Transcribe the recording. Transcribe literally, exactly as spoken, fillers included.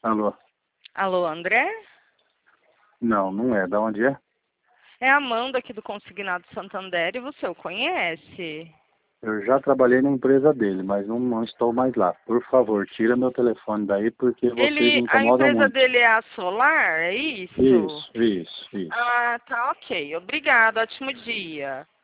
Alô? Alô, André? Não, não é. Da onde é? É a Amanda aqui do Consignado Santander e você o conhece? Eu já trabalhei na empresa dele, mas não, não estou mais lá. Por favor, tira meu telefone daí porque vocês me Ele, a incomodam empresa muito. dele é a Solar, é isso? Isso, isso, isso. Ah, tá ok. Obrigada, ótimo dia.